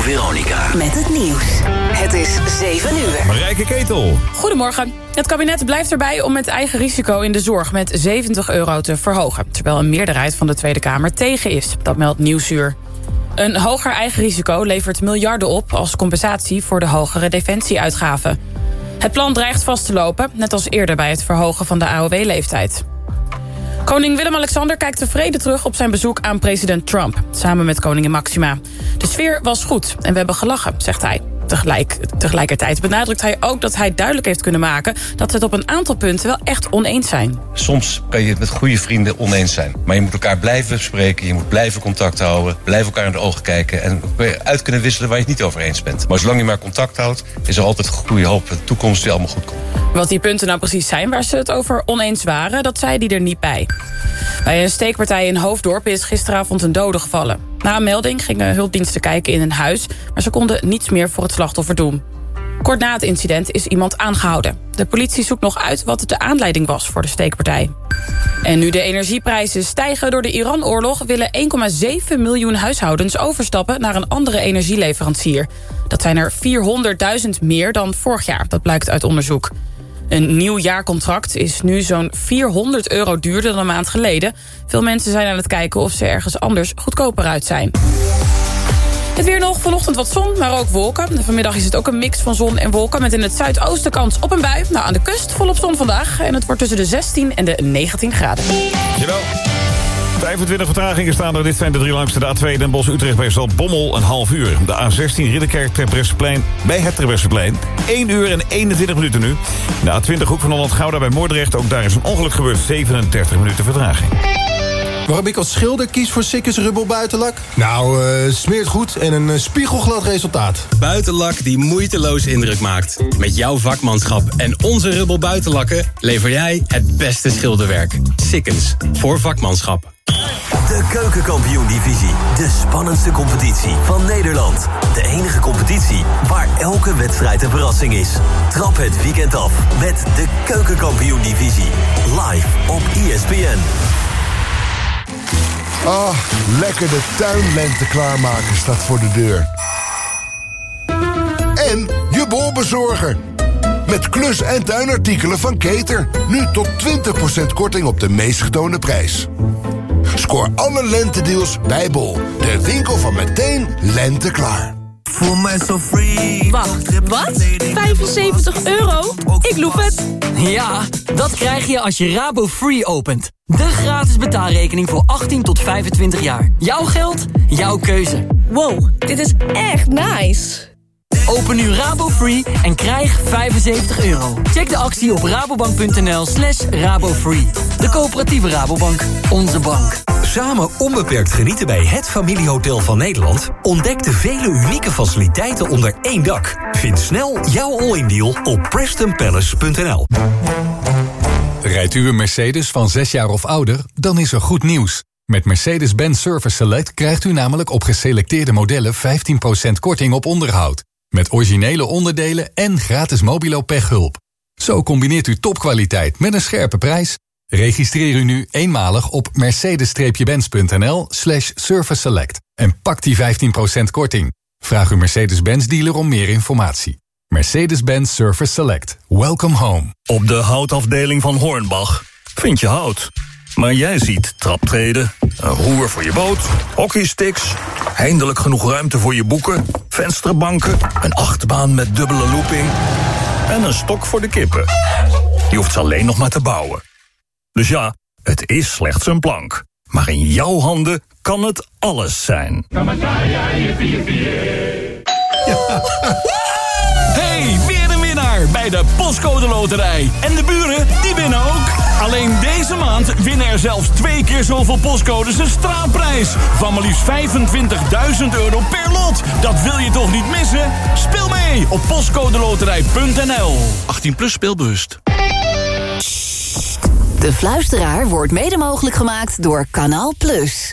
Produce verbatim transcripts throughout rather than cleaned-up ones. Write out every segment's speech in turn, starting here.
Veronica. Met het nieuws. Het is zeven uur. Marijke Ketel. Goedemorgen. Het kabinet blijft erbij om het eigen risico in de zorg met zeventig euro te verhogen. Terwijl een meerderheid van de Tweede Kamer tegen is. Dat meldt Nieuwsuur. Een hoger eigen risico levert miljarden op als compensatie voor de hogere defensieuitgaven. Het plan dreigt vast te lopen, net als eerder bij het verhogen van de A O W-leeftijd. Koning Willem-Alexander kijkt tevreden terug op zijn bezoek aan president Trump, samen met koningin Maxima. De sfeer was goed en we hebben gelachen, zegt hij. Tegelijk, tegelijkertijd benadrukt hij ook dat hij duidelijk heeft kunnen maken dat ze het op een aantal punten wel echt oneens zijn. Soms kan je het met goede vrienden oneens zijn. Maar je moet elkaar blijven spreken, je moet blijven contact houden, blijven elkaar in de ogen kijken en uit kunnen wisselen waar je het niet over eens bent. Maar zolang je maar contact houdt, is er altijd goede hoop dat de toekomst die allemaal goed komt. Wat die punten nou precies zijn waar ze het over oneens waren, dat zei hij er niet bij. Bij een steekpartij in Hoofddorp is gisteravond een dode gevallen. Na een melding gingen hulpdiensten kijken in een huis, maar ze konden niets meer voor het slachtoffer doen. Kort na het incident is iemand aangehouden. De politie zoekt nog uit wat de aanleiding was voor de steekpartij. En nu de energieprijzen stijgen door de Iran-oorlog willen één komma zeven miljoen huishoudens overstappen naar een andere energieleverancier. Dat zijn er vierhonderdduizend meer dan vorig jaar, dat blijkt uit onderzoek. Een nieuw jaarcontract is nu zo'n vierhonderd euro duurder dan een maand geleden. Veel mensen zijn aan het kijken of ze ergens anders goedkoper uit zijn. Het weer nog, vanochtend wat zon, maar ook wolken. Vanmiddag is het ook een mix van zon en wolken met in het zuidoosten kans op een bui. Nou, aan de kust volop zon vandaag en het wordt tussen de zestien en de negentien graden. Jawel. vijfentwintig vertragingen staan er. Dit zijn de drie langste. De A twee Den Bosch Utrecht bij Zaltbommel een half uur. De A zestien Ridderkerk Terbrechtseplein bij het Terbrechtseplein één uur en eenentwintig minuten nu. De A twintig Hoek van Holland Gouda bij Moordrecht. Ook daar is een ongeluk gebeurd. zevenendertig minuten vertraging. Waarom ik als schilder kies voor Sikkes Rubbel buitenlak? Nou, uh, smeert goed en een uh, spiegelglad resultaat. Buitenlak die moeiteloos indruk maakt. Met jouw vakmanschap en onze Rubbel buitenlakken lever jij het beste schilderwerk. Sikkens, voor vakmanschap. De Keukenkampioen-divisie. De spannendste competitie van Nederland. De enige competitie waar elke wedstrijd een verrassing is. Trap het weekend af met de Keukenkampioen-divisie. Live op E S P N. Ah, lekker de tuinlente klaarmaken staat voor de deur. En je bolbezorger. Met klus- en tuinartikelen van Keter. Nu tot twintig procent korting op de meest getoonde prijs. Scoor alle lentedeals bij Bol. De winkel van meteen lente klaar. Voel mij zo free. Wacht, wat? vijfenzeventig euro? Ik loef het. Ja, dat krijg je als je Rabo Free opent. De gratis betaalrekening voor achttien tot vijfentwintig jaar. Jouw geld, jouw keuze. Wow, dit is echt nice. Open nu Rabo Free en krijg vijfenzeventig euro. Check de actie op rabobank.nl slash rabofree. De coöperatieve Rabobank. Onze bank. Samen onbeperkt genieten bij het familiehotel van Nederland. Ontdek de vele unieke faciliteiten onder één dak. Vind snel jouw all-in deal op preston palace punt n l. Rijdt u een Mercedes van zes jaar of ouder, dan is er goed nieuws. Met Mercedes-Benz Service Select krijgt u namelijk op geselecteerde modellen vijftien procent korting op onderhoud. Met originele onderdelen en gratis mobilo pechhulp. Zo combineert u topkwaliteit met een scherpe prijs. Registreer u nu eenmalig op mercedes-benz.nl slash service select. En pak die vijftien procent korting. Vraag uw Mercedes-Benz dealer om meer informatie. Mercedes-Benz Service Select. Welcome home. Op de houtafdeling van Hornbach vind je hout. Maar jij ziet traptreden, een roer voor je boot, hockeysticks, eindelijk genoeg ruimte voor je boeken, vensterbanken, een achtbaan met dubbele looping en een stok voor de kippen. Je hoeft ze alleen nog maar te bouwen. Dus ja, het is slechts een plank. Maar in jouw handen kan het alles zijn. Hey, weer een winnaar bij de Postcode Loterij. En de buren, die winnen ook. Alleen deze maand winnen er zelfs twee keer zoveel postcodes een straatprijs. Van maar liefst vijfentwintigduizend euro per lot. Dat wil je toch niet missen? Speel mee op postcodeloterij punt n l. achttien plus speelbewust. De Fluisteraar wordt mede mogelijk gemaakt door Kanaal Plus.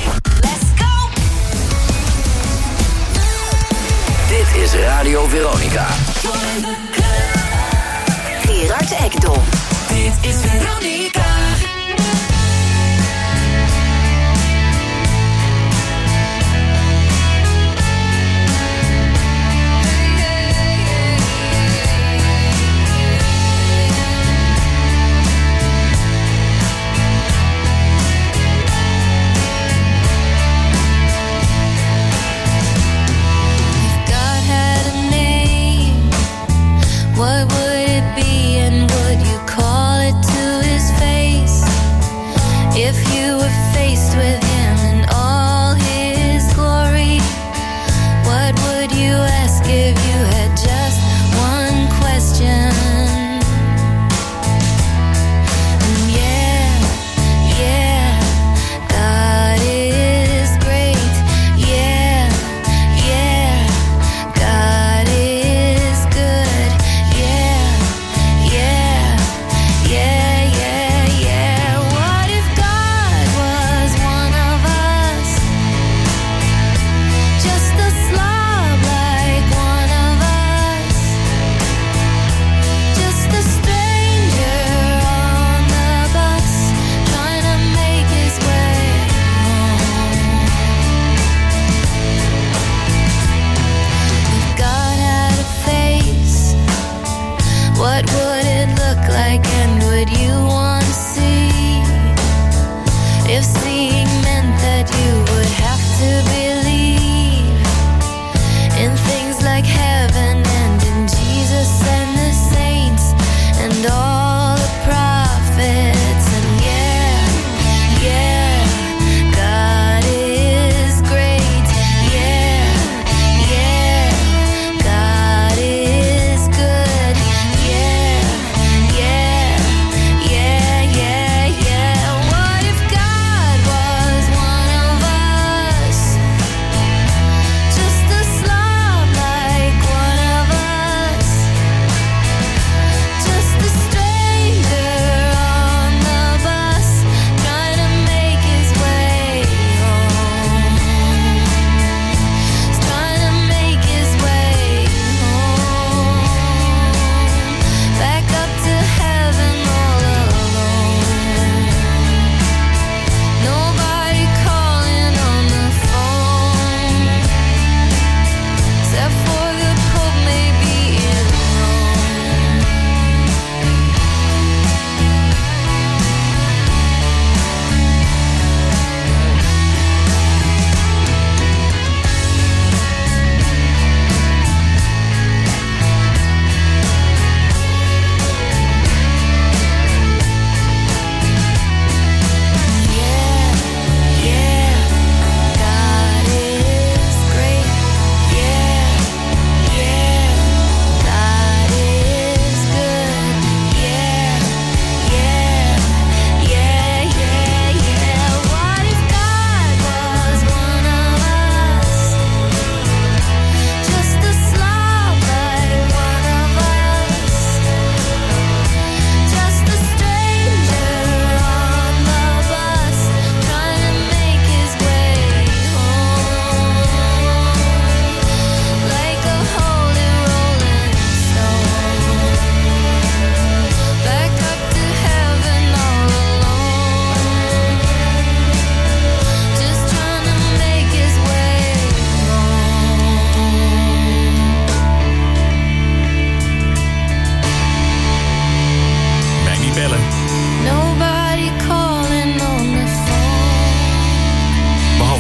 Dit is Radio Veronica. Gerard Ekdom. Dit is Veronica.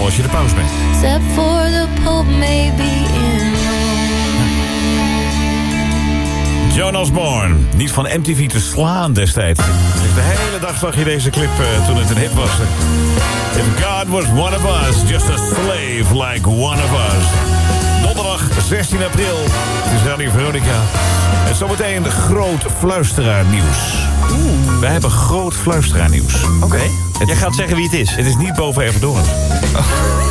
als je de paus bent. Except for the Pope maybe in John Osborne, niet van M T V te slaan destijds. De hele dag zag je deze clip uh, toen het een hit was. If God was one of us, just a slave like one of us. Donderdag zestien april, het is Radio Veronica. En zometeen groot fluisteraarnieuws. Oeh. Wij hebben groot fluisteraarnieuws. Oké. Okay. Jij gaat zeggen wie het is. Het is niet boven Everdorens. Oh.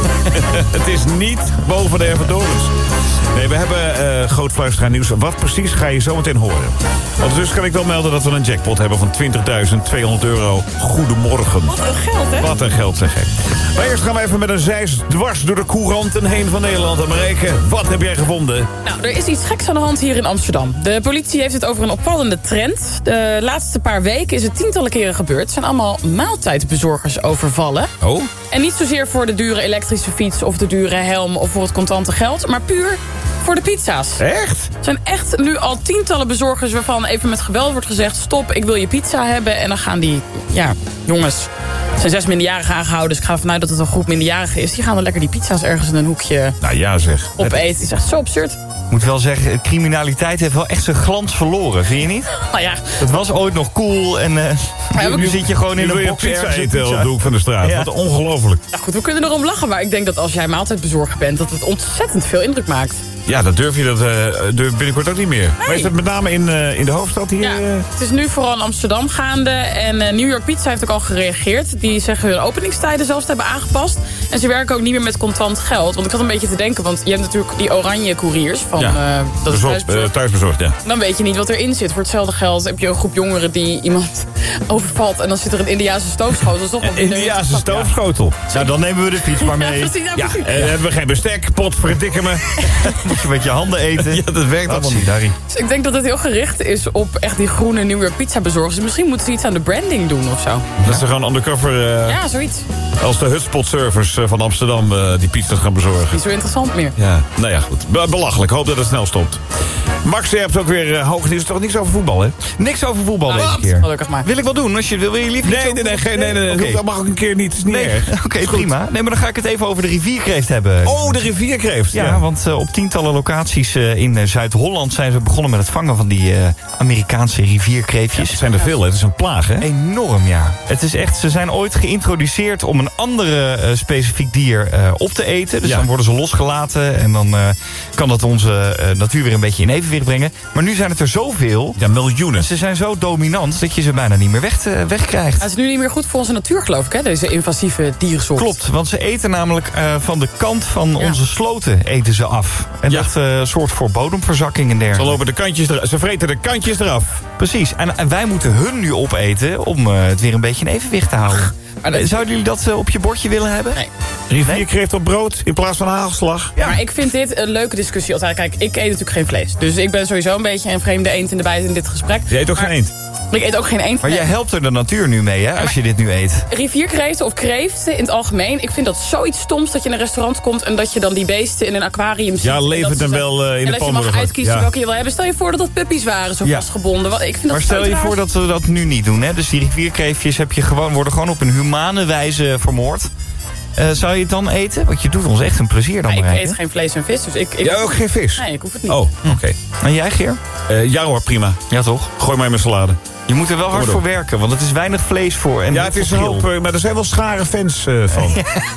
Het is niet boven de Everdorens. Nee, we hebben uh, groot fluisteraarnieuws. Wat precies ga je zo meteen horen. Ondertussen kan ik wel melden dat we een jackpot hebben van twintigduizend tweehonderd euro. Goedemorgen. Wat een geld, hè? Wat een geld, zeg ik. Maar eerst gaan we even met een zeis dwars door de couranten heen van Nederland. En Marijke, wat heb jij gevonden? Nou, er is iets geks aan de hand hier in Amsterdam. De politie heeft het over een opvallende trend. De laatste paar weken is het tientallen keren gebeurd. Het zijn allemaal maaltijdbezorgers overvallen. Oh? En niet zozeer voor de dure elektrische fiets of de dure helm of voor het contante geld, maar puur voor de pizza's. Echt? Er zijn echt nu al tientallen bezorgers waarvan even met geweld wordt gezegd, stop, ik wil je pizza hebben. En dan gaan die, ja, jongens, er zijn zes minderjarigen aangehouden, dus ik ga ervan uit dat het een groep minderjarigen is. Die gaan dan lekker die pizza's ergens in een hoekje nou ja, zeg. opeten. Het is echt zo absurd. Ik moet wel zeggen, criminaliteit heeft wel echt zijn glans verloren, vind je niet? Nou ja. Het was ooit nog cool en uh, ja, nu, nu zit je gewoon in een box pizza ergens eten op de hoek van de straat. Ja. Wat ongelooflijk. Nou goed, we kunnen erom lachen, maar ik denk dat als jij maaltijdbezorger bent, dat het ontzettend veel indruk maakt. Ja, dat durf je dat, uh, binnenkort ook niet meer. Nee. Maar is dat met name in, uh, in de hoofdstad hier? Ja, het is nu vooral in Amsterdam gaande. En uh, New York Pizza heeft ook al gereageerd. Die zeggen hun openingstijden zelfs te hebben aangepast. En ze werken ook niet meer met contant geld. Want ik had een beetje te denken, want je hebt natuurlijk die oranje couriers van ja. uh, dat is thuisbezorgd. Uh, thuisbezorgd, ja. Dan weet je niet wat erin zit. Voor hetzelfde geld heb je een groep jongeren die iemand overvalt. En dan zit er een Indiase stoofschotel. Toch een Indiase stoofschotel? Ja. Nou, dan nemen we de fiets maar mee. Ja, precies, ja, ja, precies. En dan hebben we geen bestek, pot, verdikken me. Moet je met je handen eten. Ja, dat werkt allemaal niet, Harry. Dus ik denk dat het heel gericht is op echt die groene New York pizza bezorgers. Dus misschien moeten ze iets aan de branding doen of zo. Dat ze gewoon undercover... Uh, ja, zoiets. Als de hutspot-servers uh, van Amsterdam uh, die pizza's gaan bezorgen. Niet zo interessant meer. Ja, nou ja, goed. Be- belachelijk. Hoop dat het snel stopt. Max, je hebt ook weer uh, hoog nieuws. Toch niks over voetbal, hè? Niks over voetbal nou, deze keer. Gelukkig maar. Wil ik wel doen? Als je wil, wil je liever nee, nee, nee, nee, nee, nee, nee. Okay. Dat mag ook een keer niet. Het is niet nee. erg. Oké, okay, prima. Nee, maar dan ga ik het even over de rivierkreeft hebben. Oh, de rivierkreeft. Ja, ja. want uh, op tientallen locaties uh, in uh, Zuid-Holland zijn ze begonnen met het vangen van die uh, Amerikaanse rivierkreeftjes. Ja, het zijn er veel, hè? Het is een plaag, hè? Enorm, ja. Het is echt, ze zijn ooit geïntroduceerd om een andere uh, specifiek dier uh, op te eten. Dus ja. dan worden ze losgelaten en dan uh, kan dat onze uh, natuur weer een beetje in evenwicht brengen. Maar nu zijn het er zoveel. Ja, miljoenen. Ze zijn zo dominant dat je ze bijna niet meer weg te, wegkrijgt. Het is nu niet meer goed voor onze natuur, geloof ik, hè? Deze invasieve diersoort. Klopt, want ze eten namelijk uh, van de kant van ja. onze sloten eten ze af. En ja. dat uh, soort voor bodemverzakking en dergelijke. Ze lopen de kantjes er, ze vreten de kantjes eraf. Precies, en, en wij moeten hun nu opeten om uh, het weer een beetje in evenwicht te houden. Maar dat... Zouden jullie dat uh, op je bordje willen hebben? Nee. Rivierkreeft op brood in plaats van hagelslag. Ja. Maar ik vind dit een leuke discussie altijd. Kijk, ik eet natuurlijk geen vlees. Dus ik ben sowieso een beetje een vreemde eend in de bijt in dit gesprek. Je eet ook maar... geen eend? Ik eet ook geen eend. Maar nee. jij helpt er de natuur nu mee, hè, als je dit nu eet. Rivierkreeften of kreeften in het algemeen. Ik vind dat zoiets stoms dat je in een restaurant komt en dat je dan die beesten in een aquarium ziet. Ja, levend en wel uh, in en de pan. En dat je mag uitkiezen ja. welke je wil hebben. Stel je voor dat dat puppies waren, zo ja. vastgebonden. Ik vind dat maar stel je voor dat we dat nu niet doen, hè. Dus die rivierkreeftjes heb je gewoon, worden gewoon op een humane wijze vermoord. Uh, zou je het dan eten? Want je doet ons echt een plezier dan. Ja, ik bereiken. eet geen vlees en vis. Dus ik, ik Jij ook geen vis? Nee, ik hoef het niet. Oh, oké. Okay. En jij, Geer? Uh, ja hoor, prima. Ja, toch? Gooi maar in mijn salade. Je moet er wel hard voor werken, want het is weinig vlees voor. En ja, het is een hoop, uh, maar er zijn wel schare fans uh, van.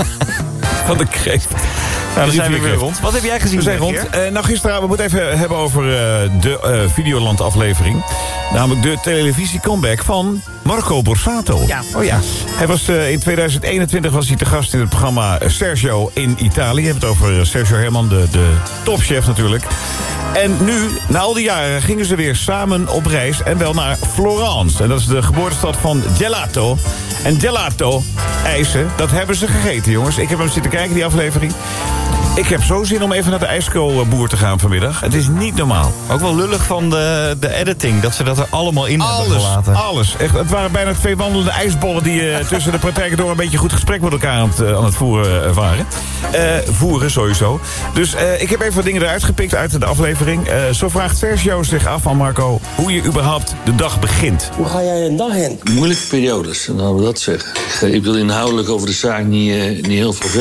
Van de kreeft. Nou, dan zijn we weer rond. Wat heb jij gezien? We zijn rond. Uh, nou, gisteren, we moeten even hebben over uh, de uh, Videoland aflevering. Namelijk de televisie-comeback van Marco Borsato. Ja. Oh ja. Hij was uh, in tweeduizend eenentwintig was hij te gast in het programma Sergio in Italië. We hebben het over Sergio Herman, de, de topchef natuurlijk. En nu, na al die jaren, gingen ze weer samen op reis. En wel naar Florence. En dat is de geboortestad van gelato. En gelato, ijzen, dat hebben ze gegeten, jongens. Ik heb hem zitten kijken, die aflevering. Ik heb zo zin om even naar de ijsko-boer te gaan vanmiddag. Het is niet normaal. Ook wel lullig van de, de editing, dat ze dat er allemaal in alles, hebben gelaten. Alles, echt. Het waren bijna twee wandelende ijsbollen die uh, tussen de praktijken door een beetje goed gesprek met elkaar aan het, uh, aan het voeren uh, waren. Uh, voeren sowieso. Dus uh, ik heb even wat dingen eruit gepikt uit de aflevering. Uh, zo vraagt Sergio zich af van Marco hoe je überhaupt de dag begint. Hoe ga jij een dag in? Moeilijke periodes, dan laten we dat zeggen. Ik wil inhoudelijk over de zaak niet, uh, niet heel veel zeggen.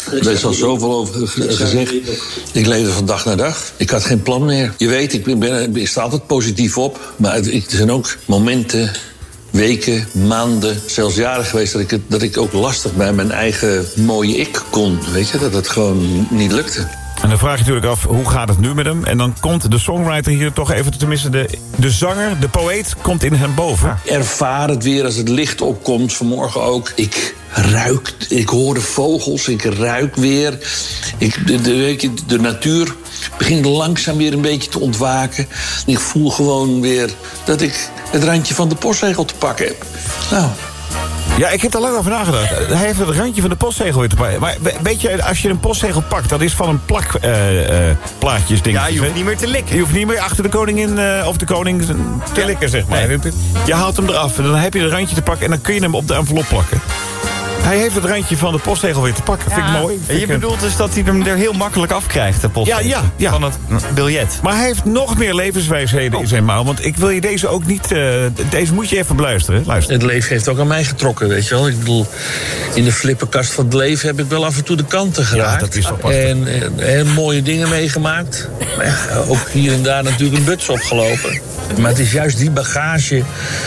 Er is al zoveel over gezegd. Ik leefde van dag naar dag. Ik had geen plan meer. Je weet, ik, ben, ik sta altijd positief op. Maar het, er zijn ook momenten, weken, maanden, zelfs jaren geweest... dat ik, het, dat ik ook lastig bij mijn eigen mooie ik kon. Weet je, dat het gewoon niet lukte. En dan vraag je natuurlijk af, hoe gaat het nu met hem? En dan komt de songwriter hier toch even, tenminste de, de zanger, de poëet, komt in hem boven. Ervaar het weer als het licht opkomt, vanmorgen ook. Ik ruik, ik hoor de vogels, ik ruik weer. Ik, de, de, de natuur begint langzaam weer een beetje te ontwaken. En ik voel gewoon weer dat ik het randje van de postzegel te pakken heb. Nou... Ja, ik heb er lang over nagedacht. Hij heeft het randje van de postzegel weer te pakken. Maar weet je, als je een postzegel pakt, dat is van een plak uh, uh, plaatjes ding. Ja, je hoeft niet meer te likken. Je hoeft niet meer achter de koningin uh, of de koning te likken, zeg maar. Nee. Je haalt hem eraf en dan heb je een randje te pakken en dan kun je hem op de envelop plakken. Hij heeft het randje van de postzegel weer te pakken. Ja. Vind ik mooi. Vind je ik bedoelt dus dat hij hem er heel makkelijk afkrijgt, de postzegel? Ja, ja, ja. Van het biljet. Maar hij heeft nog meer levenswijsheden oh. in zijn mouw. Want ik wil je deze ook niet... Uh, deze moet je even beluisteren. Luister. Het leven heeft ook aan mij getrokken, weet je wel. Ik bedoel, in de flipperkast van het leven heb ik wel af en toe de kanten geraakt. Ja, dat is toch prachtig. En, en, en mooie dingen meegemaakt. Maar ja, ook hier en daar natuurlijk een buts opgelopen. Maar het is juist die bagage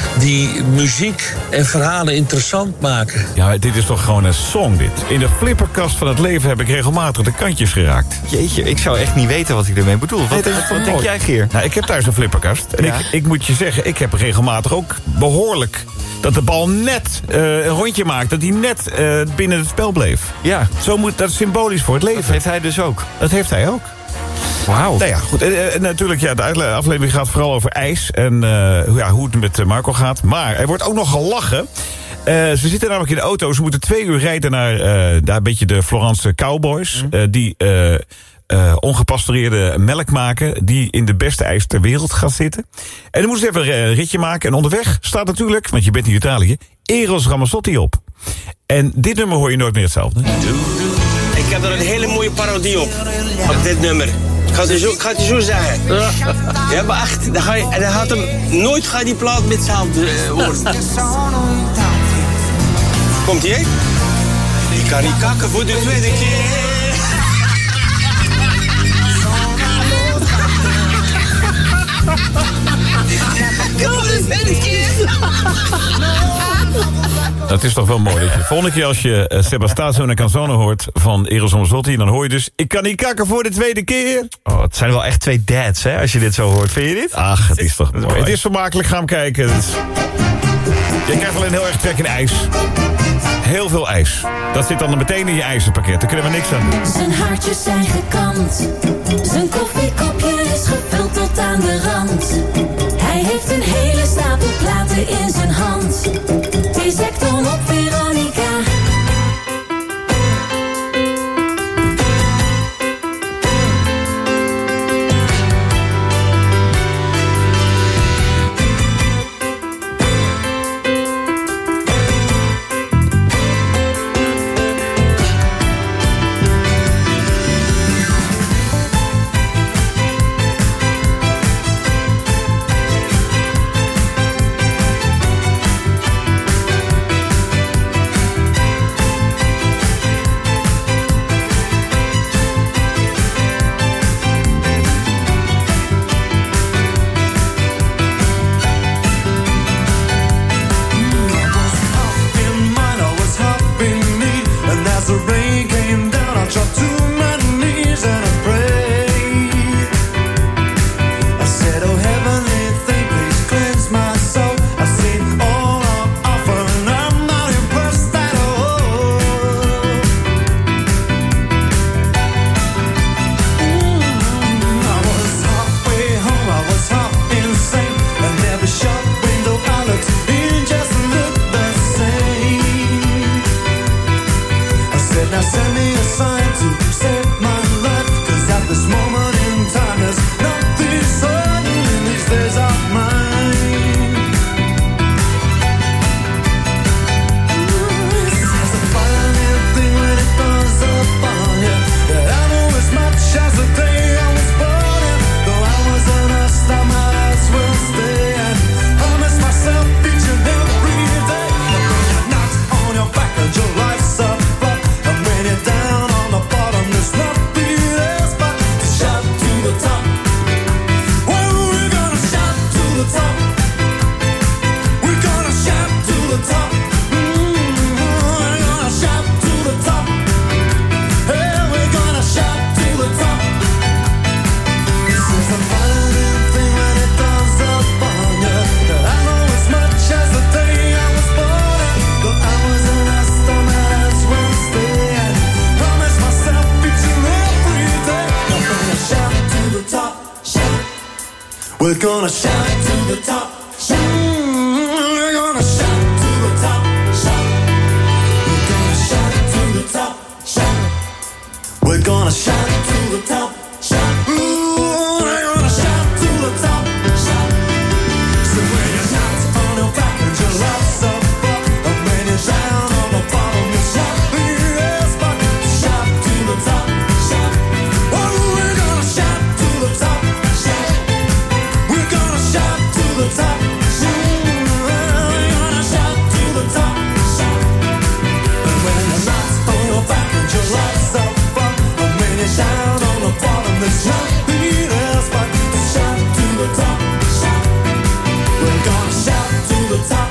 die muziek en verhalen interessant maken. Ja, dit is toch gewoon een song, dit. In de flipperkast van het leven heb ik regelmatig de kantjes geraakt. Jeetje, ik zou echt niet weten wat ik ermee bedoel. Wat, nee, wat denk jij, Geer? Nou, ik heb thuis een flipperkast. En ja. ik, ik moet je zeggen, ik heb regelmatig ook behoorlijk... dat de bal net uh, een rondje maakt. Dat hij net uh, binnen het spel bleef. Ja. Zo moet, dat is symbolisch voor het leven. Dat heeft hij dus ook. Dat heeft hij ook. Wauw. Nou ja, goed. En, en natuurlijk, ja, de aflevering gaat vooral over ijs. En uh, ja, hoe het met Marco gaat. Maar er wordt ook nog gelachen. Uh, ze zitten namelijk in de auto. Ze moeten twee uur rijden naar uh, daar een beetje de Florence Cowboys. Mm. Uh, die uh, uh, ongepasteurierde melk maken. Die in de beste ijs ter wereld gaat zitten. En dan moeten ze even een ritje maken. En onderweg staat natuurlijk, want je bent in Italië, Eros Ramazzotti op. En dit nummer hoor je nooit meer hetzelfde. Ik heb er een hele mooie parodie op. Op dit nummer. Ik ga het je zo, ik ga het je zo zeggen. Ja, maar echt, dan, ga je, dan gaat hem nooit gaat die plaat met hetzelfde uh, worden. Komt ie? Ik kan niet kakken voor de tweede keer. Kom de tweede keer. Dat is toch wel mooi. Dat je, volgende keer als je uh, Sebastiano en Canzone hoort van Eros Ramazzotti, dan hoor je dus, ik kan niet kakken voor de tweede keer. Oh, het zijn wel echt twee dads, hè, als je dit zo hoort. Vind je dit? Ach, het is toch mooi. mooi. Het is vermakelijk, ga hem kijken. Is... Je krijgt alleen heel erg trek in ijs. Heel veel ijs. Dat zit dan meteen in je ijzerpakket. Daar kunnen we niks aan doen. Zijn haartjes zijn gekant. Zijn koffiekopje is gevuld tot aan de rand. Hij heeft een hele stapel platen in zijn hand. Die zegt dan op Veronica. We're gonna shout to the top, shout. We're gonna shout to the top, shout. We're gonna shout to the top, shout. We're gonna shout to the top, shout. Ooh, we're gonna shout to the top, shout. So when you're not on your back and your love's up, and when you're down on the bottom, you shout. Yes, but shout to the top, shout. Oh, we're gonna shout to the top, shout. We're gonna shout to the top, shout. We're gonna shout to the top, shout. And when you're not on your back and your love's up, and when you're down on the bottom, then shout. Yes, but shout to the top, shout. We're gonna shout to the top.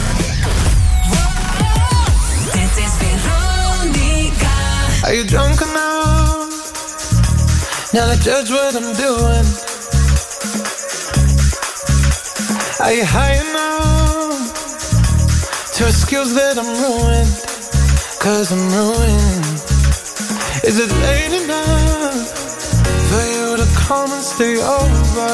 Dit is Veronica. Are you drunk enough now to judge what I'm doing? Are you high enough to excuse that I'm ruined? Cause I'm ruined. Is it late enough for you to come and stay over?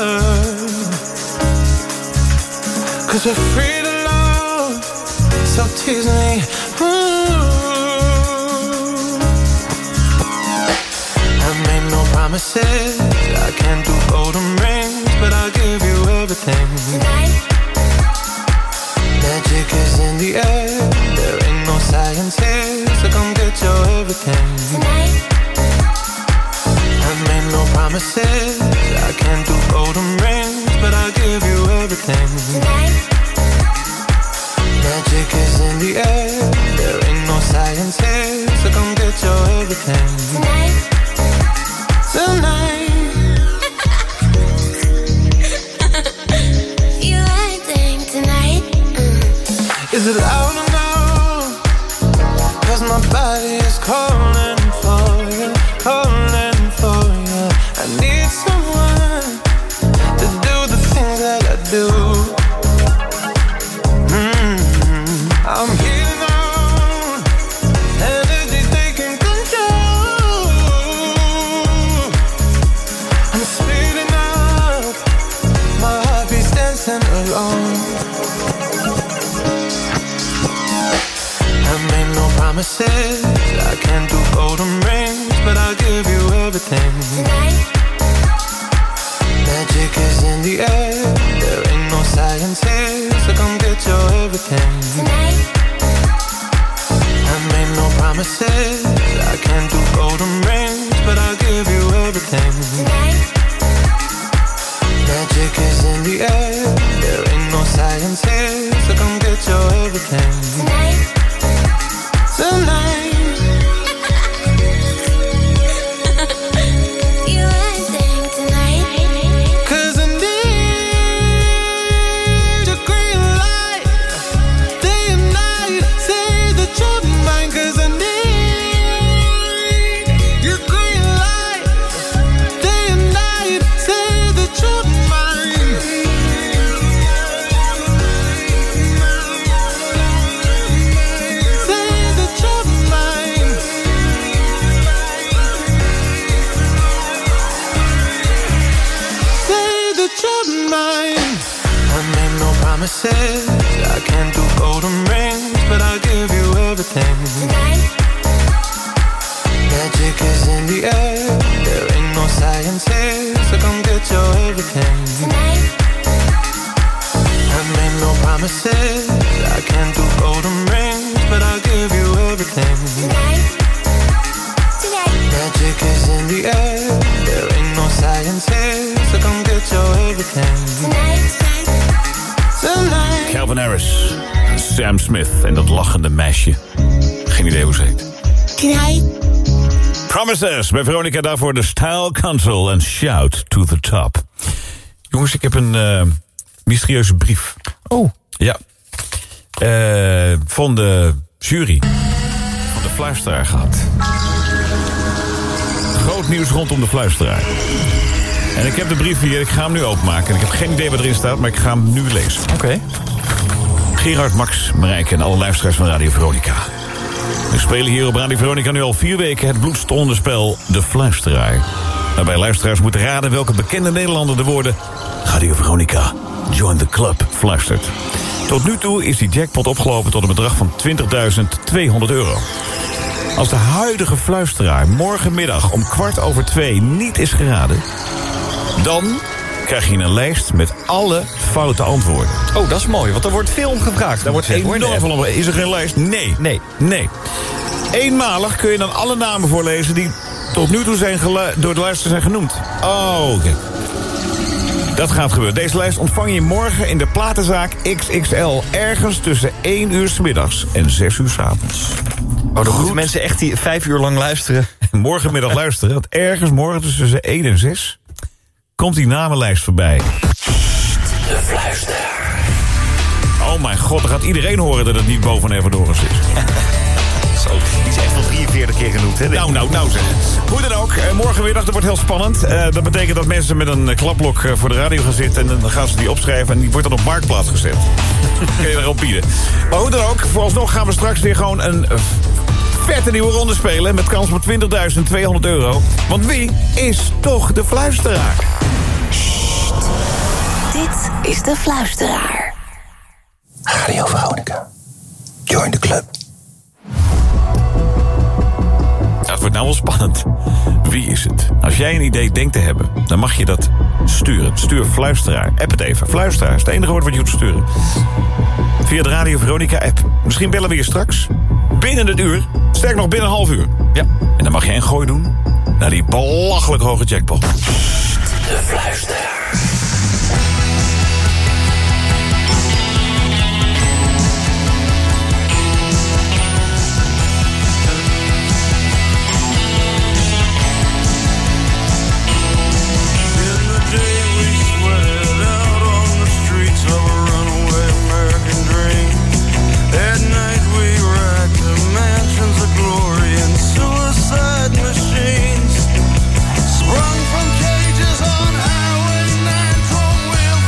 Cause we're free to love, so tease me. Ooh. I made no promises, I can't do golden rings, but I'll give you everything. Magic is in the air, there ain't no science here, so come get your everything. I made no promises, I can't do golden rings, but I'll give you everything. Magic is in the air, there ain't no science here, so come get your everything. Tonight. You acting tonight? Is it loud enough? Cause my body is calling for you, calling for you. I need someone to do the things that I do. Mm-hmm. I'm healing on, energy's taking control. I'm speeding up, my heart beats dancing alone. I made no promises, I can't do golden rings, but I'll give you everything. Magic is in the air, there ain't no science here, so come get your everything. I made no promises, I can't do golden rings, but I'll give you everything. Magic is in the air, there ain't no science here, so come get your everything. Tonight. You acting tonight? Cause I need a green light, day and night, say that you're mine. Cause I need your green light, day and night, say that you're mine. Say that you're mine. Say that you're mine. I made no promises, I can't do golden rings, but I'll give you everything. Magic is in the air, there ain't no science here, so come get your everything. I made no promises, I can't do golden rings, but I'll give you everything. Magic is in the air, there ain't no science here, so come get your everything. Tonight. Calvin Harris, Sam Smith en dat lachende meisje. Geen idee hoe ze heet. Tonight. Promises, bij Veronica daarvoor de Style Council en Shout to the Top. Jongens, ik heb een uh, mysterieuze brief. Oh. Ja. Uh, van de jury van de Fluisteraar gehad. Groot nieuws rondom de Fluisteraar. En ik heb de brief hier, ik ga hem nu openmaken. En ik heb geen idee wat erin staat, maar ik ga hem nu lezen. Oké. Okay. Gerard, Max, Marijke en alle luisteraars van Radio Veronica. We spelen hier op Radio Veronica nu al vier weken het bloedstollende spel De Fluisteraar. Waarbij luisteraars moeten raden welke bekende Nederlander de woorden Radio Veronica, join the club, fluistert. Tot nu toe is die jackpot opgelopen tot een bedrag van twintigduizend tweehonderd euro. Als de huidige fluisteraar morgenmiddag om kwart over twee niet is geraden, dan krijg je een lijst met alle foute antwoorden. Oh, dat is mooi, want er wordt veel om gevraagd. Daar wordt enorm veel om. Is er geen lijst? Nee. Nee. Nee. Eenmalig kun je dan alle namen voorlezen die tot nu toe zijn gelu- door de luisteraar zijn genoemd. Oh, oké. Okay. Dat gaat gebeuren. Deze lijst ontvang je morgen in de platenzaak X X L. Ergens tussen één uur 's middags en zes uur 's avonds. Oh, dan moeten mensen echt die vijf uur lang luisteren. Morgenmiddag luisteren. Want ergens morgen tussen één en zes komt die namenlijst voorbij. De fluisteraar. Oh mijn god, dan gaat iedereen horen dat het niet boven Everdoris is. Zo, die is echt wel drieënveertig keer genoemd, hè? Nou, nou, nou zeg. Hoe dan ook, eh, morgenmiddag, dat wordt heel spannend. Uh, dat betekent dat mensen met een klapblok uh, voor de radio gaan zitten en dan gaan ze die opschrijven en die wordt dan op Marktplaats gezet. Kun je erop bieden. Maar hoe dan ook, vooralsnog gaan we straks weer gewoon een uh, vette nieuwe ronde spelen met kans op twintigduizend tweehonderd euro. Want wie is toch de fluisteraar? Sst. Dit is de fluisteraar. Radio Veronica, join the club. Het wordt nou wel spannend. Wie is het? Als jij een idee denkt te hebben, dan mag je dat sturen. Stuur fluisteraar. App het even. Fluisteraar is het enige woord wat je moet sturen. Via de Radio Veronica app. Misschien bellen we je straks. Binnen het uur. Sterk nog binnen een half uur. Ja. En dan mag je een gooi doen naar die belachelijk hoge jackpot. De fluisteraar. Sprung from cages on Highway nine,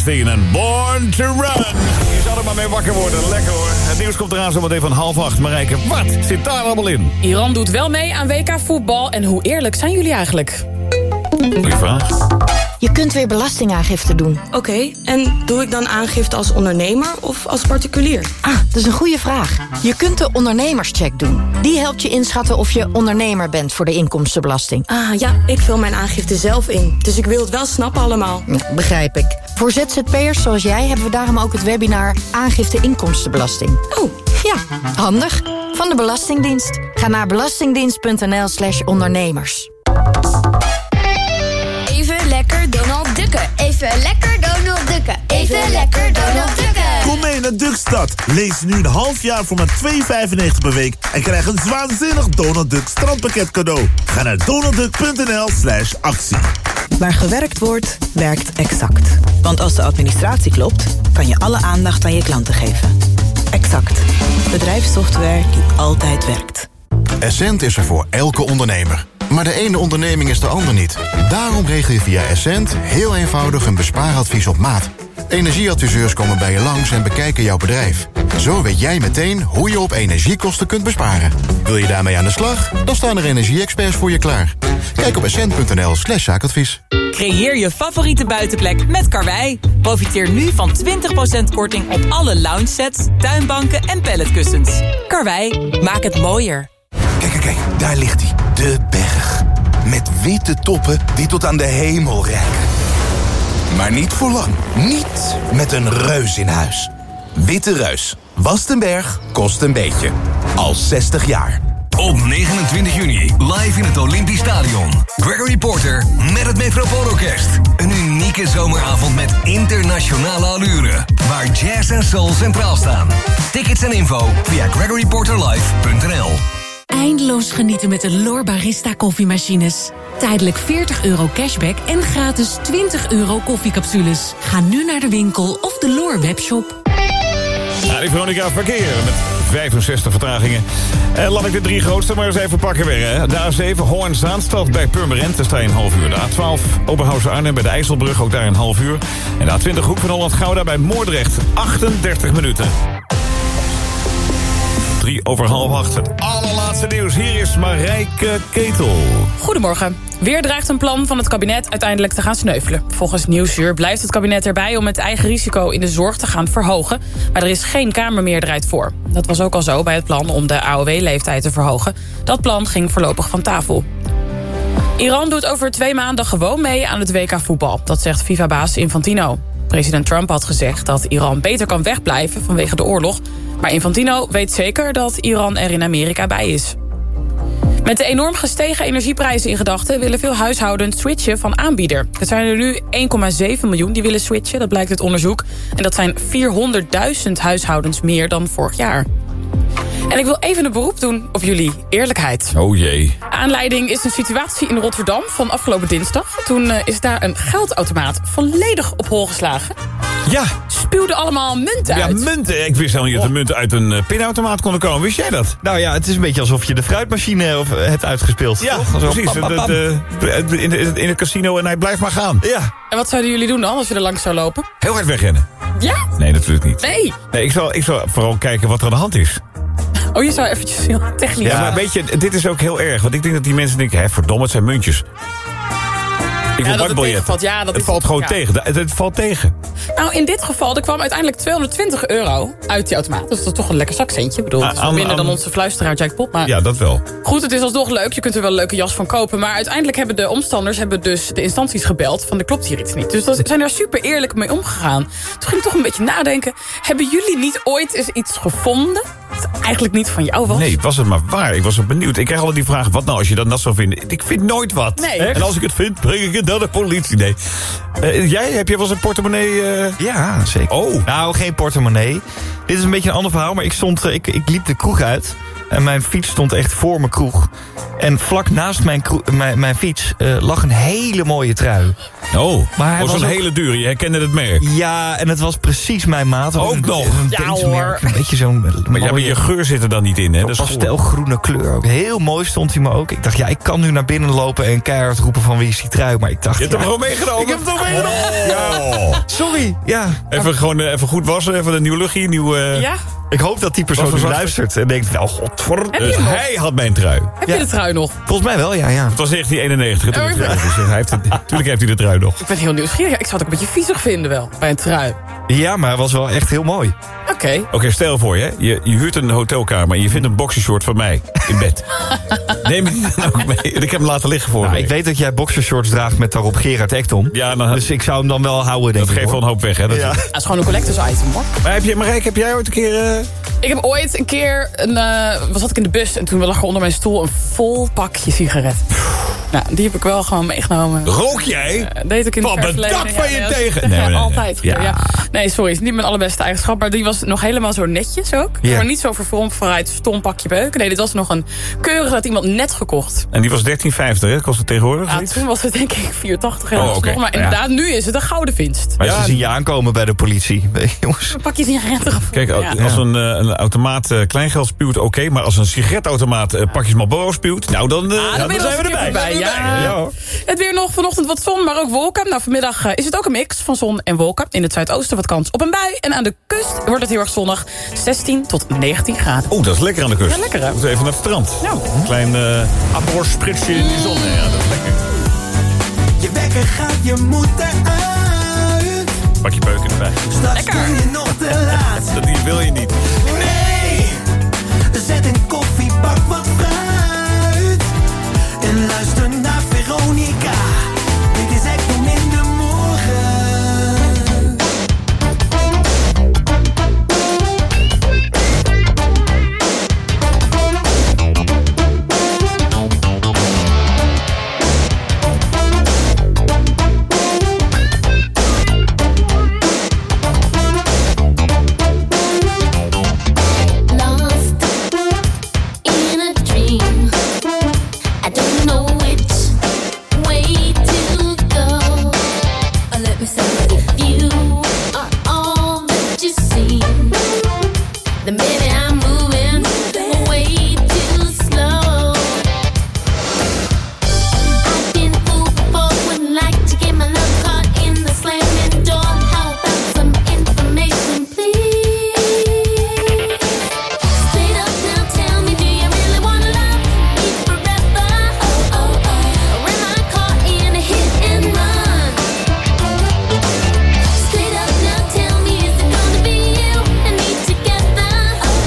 Springsteen en Born to Run. Je zou er maar mee wakker worden. Lekker hoor. Het nieuws komt eraan zometeen van half acht. Marijke, wat zit daar allemaal in? Iran doet wel mee aan W K voetbal. En hoe eerlijk zijn jullie eigenlijk? Goeie vraag. Je kunt weer belastingaangifte doen. Oké, okay, en doe ik dan aangifte als ondernemer of als particulier? Ah, dat is een goede vraag. Je kunt de ondernemerscheck doen. Die helpt je inschatten of je ondernemer bent voor de inkomstenbelasting. Ah, ja, ik vul mijn aangifte zelf in. Dus ik wil het wel snappen allemaal. Ja, begrijp ik. Voor Z Z P'ers zoals jij hebben we daarom ook het webinar Aangifte Inkomstenbelasting. Oh. Ja, handig. Van de Belastingdienst. Ga naar belastingdienst.nl slash ondernemers. Even lekker Donald Ducken. Even lekker Donald Ducken. Even lekker Donald Ducken. Kom mee naar Duckstad. Lees nu een half jaar voor maar twee euro vijfennegentig per week... en krijg een waanzinnig Donald Duck strandpakket cadeau. Ga naar donaldduck.nl slash actie. Waar gewerkt wordt, werkt Exact. Want als de administratie klopt, kan je alle aandacht aan je klanten geven. Exact. Bedrijfssoftware die altijd werkt. Essent is er voor elke ondernemer. Maar de ene onderneming is de ander niet. Daarom regel je via Essent heel eenvoudig een bespaaradvies op maat. Energieadviseurs komen bij je langs en bekijken jouw bedrijf. Zo weet jij meteen hoe je op energiekosten kunt besparen. Wil je daarmee aan de slag? Dan staan er energie-experts voor je klaar. Kijk op essent.nl slash zaakadvies. Creëer je favoriete buitenplek met Karwei. Profiteer nu van twintig procent korting op alle lounge sets, tuinbanken en palletkussens. Karwei, maak het mooier. Kijk, kijk, kijk, daar ligt hij. De berg. Met witte toppen die tot aan de hemel reiken. Maar niet voor lang. Niet met een reus in huis. Witte Reus. Wast een berg, kost een beetje. Al zestig jaar. Op negenentwintig juni, live in het Olympisch Stadion. Gregory Porter met het Metropoolorkest. Een unieke zomeravond met internationale allure. Waar jazz en soul centraal staan. Tickets en info via gregory porter live punt n l. Eindeloos genieten met de L'Or Barista koffiemachines. Tijdelijk veertig euro cashback en gratis twintig euro koffiecapsules. Ga nu naar de winkel of de L'Or webshop. Ja, die Veronica Verkeer met vijfenzestig vertragingen. En laat ik de drie grootste maar eens even pakken weer. Hè. De A zeven Hoorn-Zaanstad bij Purmerend, daar sta je een half uur. De A twaalf Oberhausen-Arnhem bij de IJsselbrug, ook daar een half uur. En de A twintig Hoek van Holland-Gouda bij Moordrecht, achtendertig minuten. Drie over half acht, het allerlaatste nieuws. Hier is Marijke Ketel. Goedemorgen. Weer dreigt een plan van het kabinet uiteindelijk te gaan sneuvelen. Volgens Nieuwsuur blijft het kabinet erbij om het eigen risico in de zorg te gaan verhogen. Maar er is geen Kamermeerderheid voor. Dat was ook al zo bij het plan om de A O W-leeftijd te verhogen. Dat plan ging voorlopig van tafel. Iran doet over twee maanden gewoon mee aan het W K voetbal. Dat zegt FIFA-baas Infantino. President Trump had gezegd dat Iran beter kan wegblijven vanwege de oorlog. Maar Infantino weet zeker dat Iran er in Amerika bij is. Met de enorm gestegen energieprijzen in gedachten willen veel huishoudens switchen van aanbieder. Er zijn er nu één komma zeven miljoen die willen switchen, dat blijkt uit onderzoek. En dat zijn vierhonderdduizend huishoudens meer dan vorig jaar. En ik wil even een beroep doen op jullie eerlijkheid. Oh jee. Aanleiding is een situatie in Rotterdam van afgelopen dinsdag. Toen uh, is daar een geldautomaat volledig op hol geslagen. Ja. Spuwden allemaal munten uit. Ja, munten. Ik wist helemaal niet dat de munten uit een uh, pinautomaat konden komen. Wist jij dat? Nou ja, het is een beetje alsof je de fruitmachine of, uh, hebt uitgespeeld. Ja, toch? precies. Pam, pam, pam. De, de, de, in, de, in het casino en hij blijft maar gaan. Ja. En wat zouden jullie doen dan als je er langs zou lopen? Heel hard wegrennen. Ja? Nee, natuurlijk niet. Nee. Nee, ik zal, ik zal vooral kijken wat er aan de hand is. Oh, je zou eventjes heel technisch... Ja, maar weet je, dit is ook heel erg. Want ik denk dat die mensen denken, hè, verdomme, het zijn muntjes. Ik ja, dat het tegenvalt. Ja, dat het is, valt gewoon ja. tegen. Het, het valt tegen. Nou, in dit geval, er kwam uiteindelijk tweehonderdtwintig euro uit die automaat. Dus dat is toch een lekker zakcentje. Ik bedoel, het is Ah, minder am, dan am. onze fluisteraar Jackpot. Maar Ja, dat wel. goed, het is alsnog leuk. Je kunt er wel een leuke jas van kopen. Maar uiteindelijk hebben de omstanders hebben dus de instanties gebeld van er klopt hier iets niet. Dus dat zijn daar super eerlijk mee omgegaan. Toen ging ik toch een beetje nadenken. Hebben jullie niet ooit eens iets gevonden dat eigenlijk niet van jou was? Nee, was het maar waar. Ik was wel benieuwd. Ik krijg altijd die vraag, wat nou als je dat nat zou vinden? Ik vind nooit wat. Nee. En als ik het vind, breng ik het naar de politie. Nee. Uh, jij, heb je wel eens een portemonnee? Uh... Ja, zeker. Oh. Nou, geen portemonnee. Dit is een beetje een ander verhaal, maar ik, stond, ik, ik liep de kroeg uit. En mijn fiets stond echt voor mijn kroeg. En vlak naast mijn, kroeg, mijn, mijn fiets uh, lag een hele mooie trui. Oh, maar hij was een ook... hele dure. Je herkende het merk. Ja, en het was precies mijn maat. Ook een, nog. Een ja hoor. Een beetje zo'n... Maar, ja, maar je geur zit er dan niet in, hè? Dat is pastelgroene kleur ook. Heel mooi stond hij me ook. Ik dacht, ja, ik kan nu naar binnen lopen en keihard roepen van wie is die trui. Maar ik dacht, je hebt ja, hem gewoon meegenomen. Ik heb hem toch meegenomen. Oh. Ja. Sorry. Ja. Even, gewoon, even goed wassen, even een nieuw luchtje, nieuw... Uh... Ja. Ik hoop dat die persoon nu luistert en denkt, wel, godverdomme. Dus hij had mijn trui. Heb je ja. de trui nog? Volgens mij wel, ja. ja. Het was negentien eenennegentig. Oh, dus hij heeft het, natuurlijk heeft hij de trui nog. Ik ben heel nieuwsgierig. Ik zou het ook een beetje viezig vinden wel, bij een trui. Ja, maar hij was wel echt heel mooi. Oké. Okay. Oké, okay, stel voor je, je, je huurt een hotelkamer en je vindt een boxershort van mij in bed. Neem ik die dan ook mee? Ik heb hem laten liggen voor nou, me. Ik weet dat jij boxershorts draagt met daarop Gerard Ekdom. Ja, dan, dus ik zou hem dan wel houden, denk dat ik. Dat geeft wel een hoop weg, hè? Dat, ja. dat is gewoon een collectors item, hoor. Maar heb je, Marijke, heb jij ooit een keer... Uh... Ik heb ooit een keer, een, uh, was zat ik in de bus en toen lag er onder mijn stoel een vol pakje sigaret. Nou, die heb ik wel gewoon meegenomen. Rook jij? Uh, deed ik in Wat een dak van je ja, tegen. Nee, nee, nee, altijd. Ja. Ja. Nee, sorry, het is niet mijn allerbeste eigenschap. Maar die was nog helemaal zo netjes ook. Ja. Maar niet zo vervormd vooruit stom pakje beuken. Nee, dit was nog een keurig dat iemand net gekocht. En die was dertien vijftig, hè? Kost het tegenwoordig? Ja, toen was het denk ik vier tachtig. Oh, okay. Maar inderdaad, ja. nu is het een gouden vindst. Maar ja. ze zien je aankomen bij de politie. Jongens. Een pakje sigaretten. Kijk, ja. als een, een automaat uh, kleingeld spuwt, oké. Okay, maar als een sigaretautomaat uh, pakjes Marlboro spuwt, nou dan, uh, ah, dan, ja, dan zijn we erbij. erbij. Ja. Ja. Het weer nog vanochtend wat zon, maar ook wolken. Nou, vanmiddag uh, is het ook een mix van zon en wolken. In het zuidoosten wat kans op een bui. En aan de kust wordt het heel erg zonnig. zestien tot negentien graden. Oeh, dat is lekker aan de kust. Ja, lekker hè. We moeten even naar het strand. Ja. Een klein uh, aperol-spritsje in de zon. Ja, dat is lekker. Je wekker gaat, je moet eruit. Pak je peuken erbij. Straks kom je nog te laat. Dat die wil je niet. Nee, zet een koffie, pak wat fruit. En luister naar Veronica. Dit is Ekdom in de morgen. Straight up now, tell me, is it gonna be you and me together?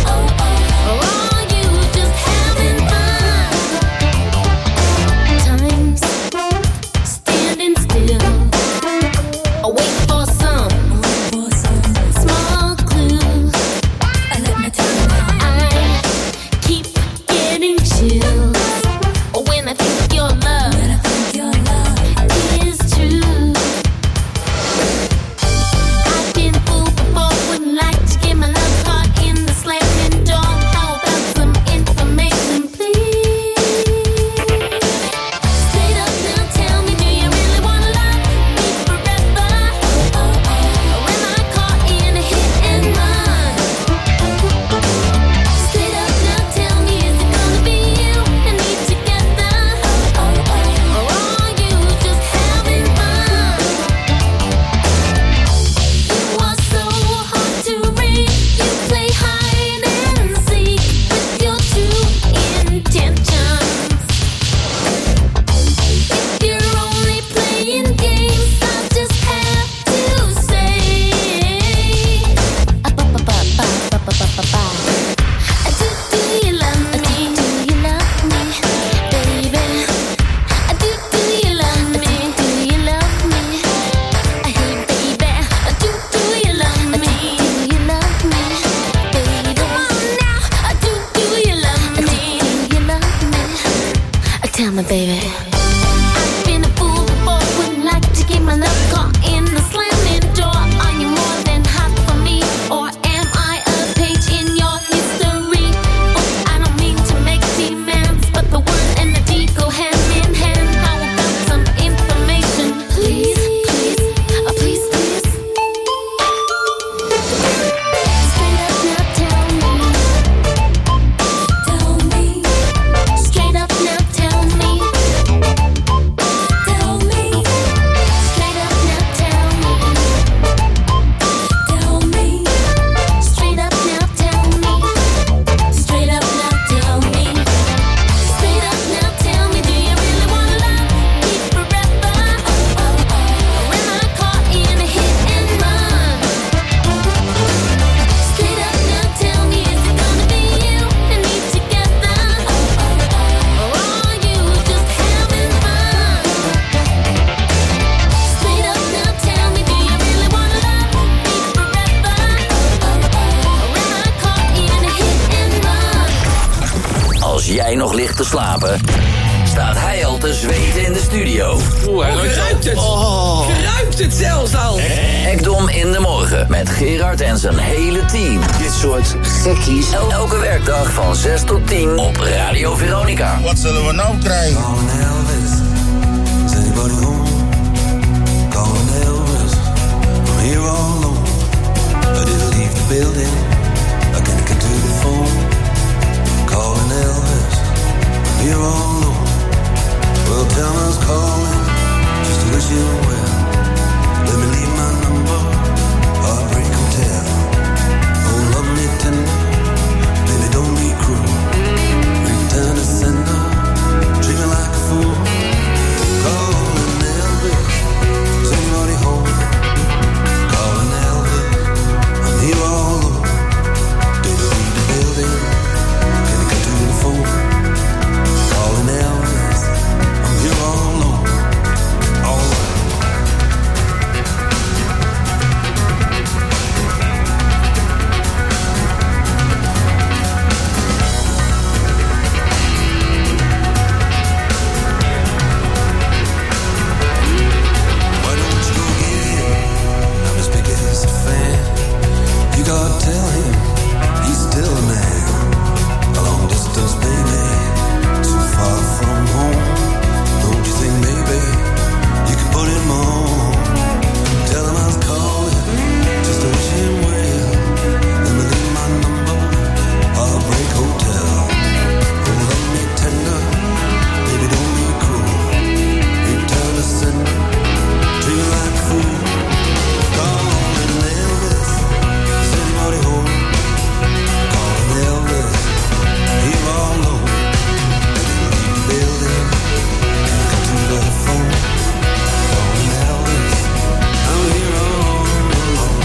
nog ligt te slapen, staat hij al te zweten in de studio. Oeh, hij ruikt het. Oh. Ruikt het zelfs al. Ekdom in de morgen met Gerard en zijn hele team. Dit soort gekkies. El- elke werkdag van zes tot tien op Radio Veronica. Wat zullen we nou krijgen? Calling Elvis, is anybody home? Calling Elvis, I'm here all alone. I didn't leave the building, I can't get to the phone. Calling Elvis, I'm here all alone. Well, tell me I was calling, just to wish you well. Let me leave my number, Heartbreak Hotel. Oh, love me tender, baby, don't be cruel. Return to sender, treat me like a fool. Calling Elvis, is anybody home? Calling Elvis, I'm here all alone. Didn't leave the building, can't get to the phone. Calling Elvis, I'm here all alone. All alone. God, tell him he's still a man. A long distance, baby, so far from home. Don't you think, baby, you can put him on? Tell him I was calling, just to wish him well. Let me leave my number, Heartbreak Hotel. Oh, love me tender, baby, don't be cruel. Return to sender, treat me like a fool. Calling Elvis, is anybody home? Calling Elvis, here all alone. Leave the building, can't come to the phone. Calling Elvis, I'm here all alone.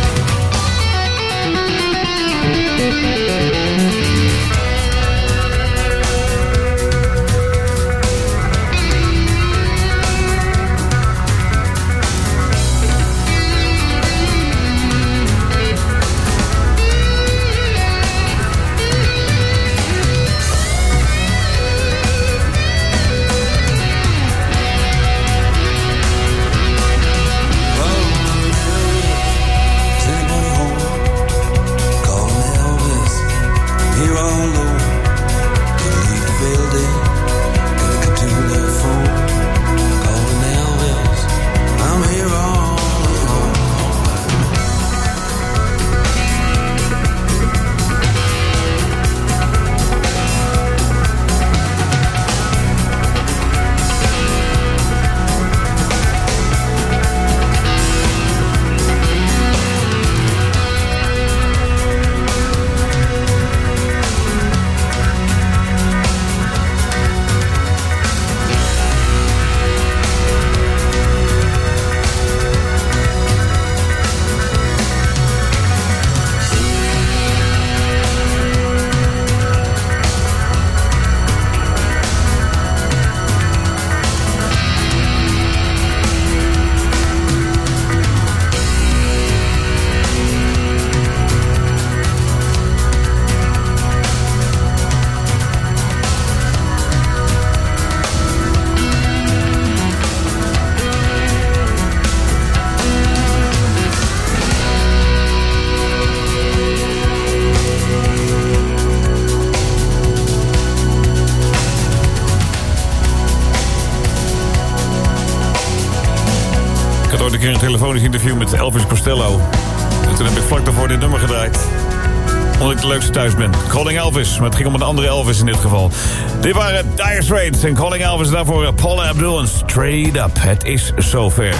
Een keer een telefonisch interview met Elvis Costello. En toen heb ik vlak daarvoor dit nummer gedraaid. Omdat ik de leukste thuis ben. Calling Elvis, maar het ging om een andere Elvis in dit geval. Dit waren Dire Straits en Calling Elvis. Daarvoor Paula Abdul en Straight Up. Het is zover.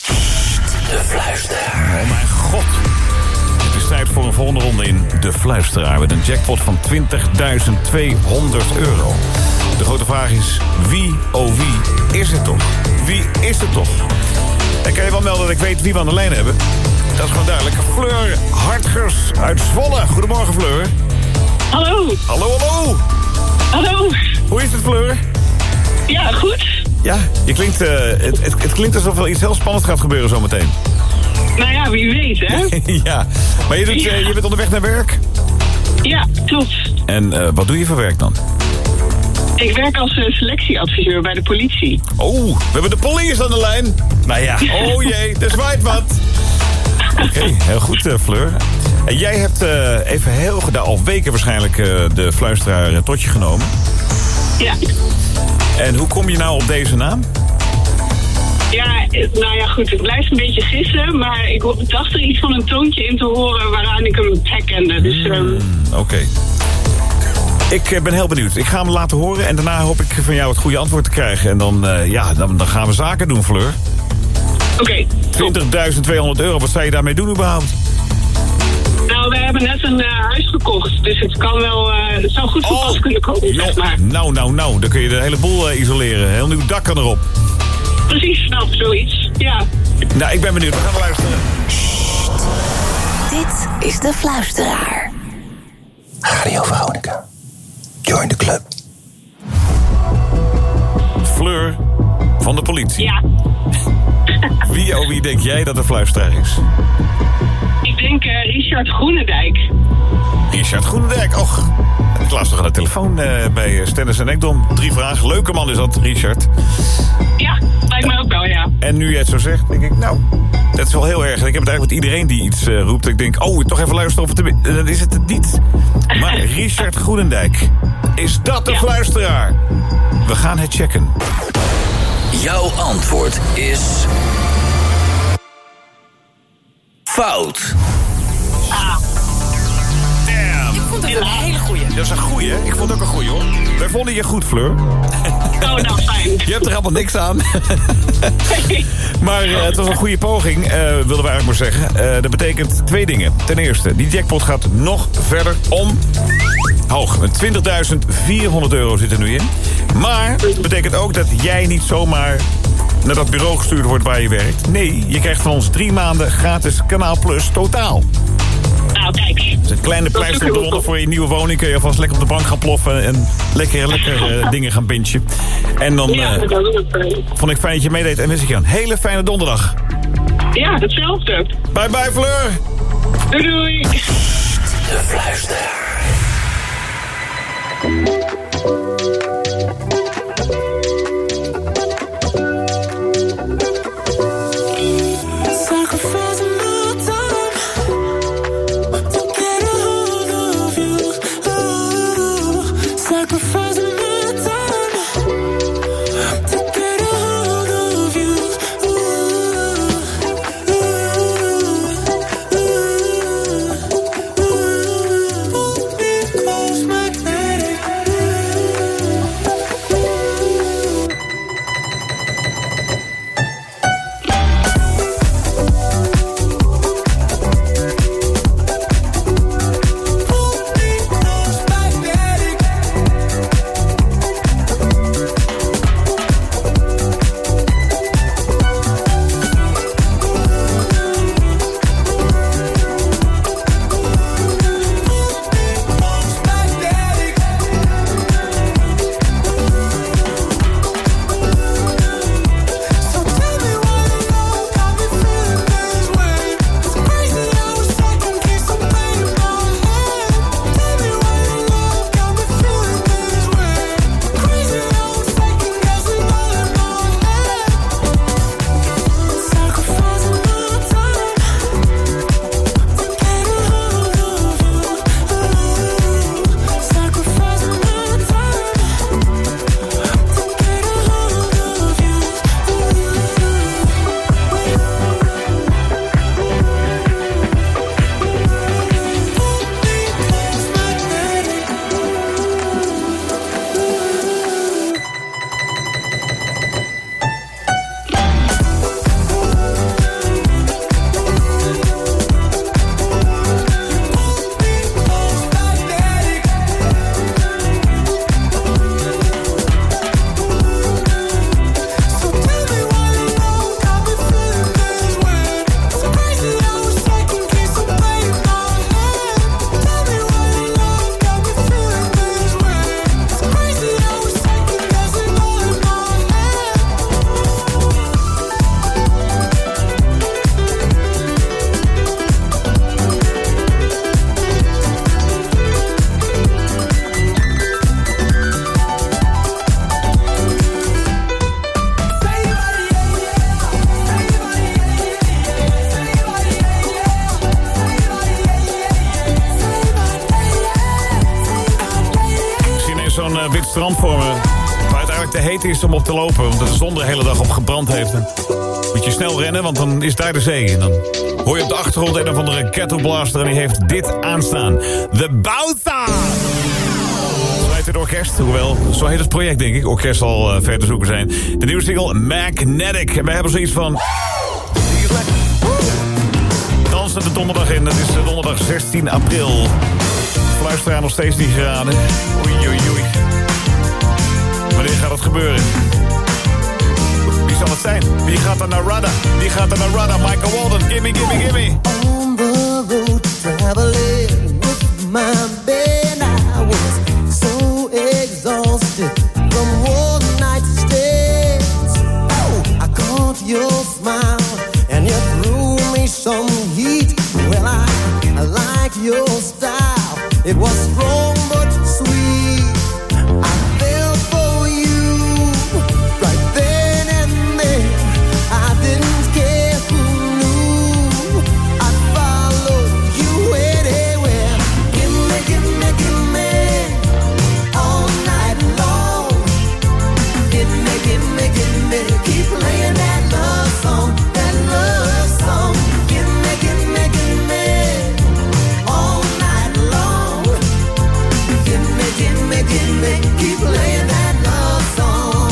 De Fluisteraar. Oh mijn god. Het is tijd voor een volgende ronde in De Fluisteraar. Met een jackpot van twintigduizend tweehonderd euro. De grote vraag is, wie, oh wie, is het toch? Wie is het toch? Ik kan je wel melden dat ik weet wie we aan de lijn hebben. Dat is gewoon duidelijk. Fleur Hartgers uit Zwolle. Goedemorgen, Fleur. Hallo. Hallo, hallo. Hallo. Hoe is het, Fleur? Ja, goed. Ja, je klinkt, uh, het, het, het klinkt alsof er iets heel spannends gaat gebeuren zometeen. Nou ja, wie weet, hè? Ja, maar je, doet, ja. Uh, je bent onderweg naar werk? Ja, klopt. En uh, wat doe je voor werk dan? Ik werk als uh, selectieadviseur bij de politie. Oh, we hebben de police aan de lijn. Nou ja, oh jee, er zwaait wat. Oké, okay, heel goed, uh, Fleur. En jij hebt uh, even heel gedaan, al weken waarschijnlijk, uh, de fluisteraar uh, tot je genomen. Ja. En hoe kom je nou op deze naam? Ja, nou ja, goed, het blijft een beetje gissen, maar ik dacht er iets van een toontje in te horen waaraan ik hem herkende. Dus, um... Oké. Okay. Ik uh, ben heel benieuwd. Ik ga hem laten horen en daarna hoop ik van jou het goede antwoord te krijgen. En dan, uh, ja, dan, dan gaan we zaken doen, Fleur. Oké. Okay. twintigduizend tweehonderd euro, wat zou je daarmee doen überhaupt? Nou, we hebben net een uh, huis gekocht, dus het kan wel, uh, het zou goed voor pas oh, kunnen komen, zeg maar. Nou, nou, nou, dan kun je de hele boel uh, isoleren. Heel nieuw dak kan erop. Precies, nou, zoiets, ja. Nou, ik ben benieuwd, we gaan luisteren. Sst. Dit is de fluisteraar. Radio Veronica. Join the club. Fleur van de politie. Ja. Wie, oh wie denk jij dat de fluisteraar is? Ik denk uh, Richard Groenendijk. Richard Groenendijk, och. Ik las nog aan de telefoon uh, bij Stennis en Ekdom. Drie vragen. Leuke man is dat, Richard. Ja, lijkt mij ook wel, ja. En nu jij het zo zegt, denk ik, nou, dat is wel heel erg. En ik heb het eigenlijk met iedereen die iets uh, roept. Ik denk, oh, toch even luisteren of het er, dan is het het niet. Maar Richard Groenendijk, is dat de ja. fluisteraar? We gaan het checken. Jouw antwoord is... fout. Ah. Damn. Ik vond het een hele goeie. Dat is een goeie, hè? Ik vond het ook een goeie, hoor. Wij vonden je goed, Fleur. Oh, nou, fijn. Je hebt er allemaal niks aan. Maar uh, het was een goede poging, uh, wilden we eigenlijk maar zeggen. Uh, dat betekent twee dingen. Ten eerste, die jackpot gaat nog verder om... hoog. twintigduizend vierhonderd euro zit er nu in. Maar het betekent ook dat jij niet zomaar naar dat bureau gestuurd wordt waar je werkt. Nee, je krijgt van ons drie maanden gratis Kanaal Plus totaal. Nou, kijk. Dus een kleine pleister eronder voor je nieuwe woning. Kun je alvast lekker op de bank gaan ploffen en lekker, lekker uh, dingen gaan bintje. En dan uh, vond ik fijn dat je meedeed en wens ik je een hele fijne donderdag. Ja, hetzelfde. Bye bye, Fleur. Doei doei. De fluisteraar. uh, wit strand voor me. Waar het eigenlijk te heet is om op te lopen. Omdat de zon er de hele dag op gebrand heeft. En moet je snel rennen, want dan is daar de zee. En dan hoor je op de achtergrond een of andere ghetto blaster. En die heeft dit aanstaan. The Bauta! Zo heet het orkest. Hoewel, zo heet het project, denk ik. Orkest zal uh, ver te zoeken zijn. De nieuwe single Magnetic. En wij hebben zoiets van... Dansen de donderdag in. Dat is donderdag zestien april. Fluisteraar nog steeds niet geraden. Oei, oei, oei. Wanneer gaat het gebeuren? Wie zal het zijn? Wie gaat er naar Radha? Wie gaat er naar Radha? Michael Walden, gimme, gimme, gimme. On the road, traveling with my band, I was so exhausted from one night's stands. Oh, I caught your smile and you threw me some heat. Well, I, I like your style. It was strong but sweet. I fell for you right then and there. I didn't care who knew. I'd follow you anywhere. Gimme, gimme, gimme all night long. Gimme, gimme, gimme, keep playing that love song, that love song. Gimme, gimme, gimme all night long. Gimme, gimme, gimme, keep playing that love song.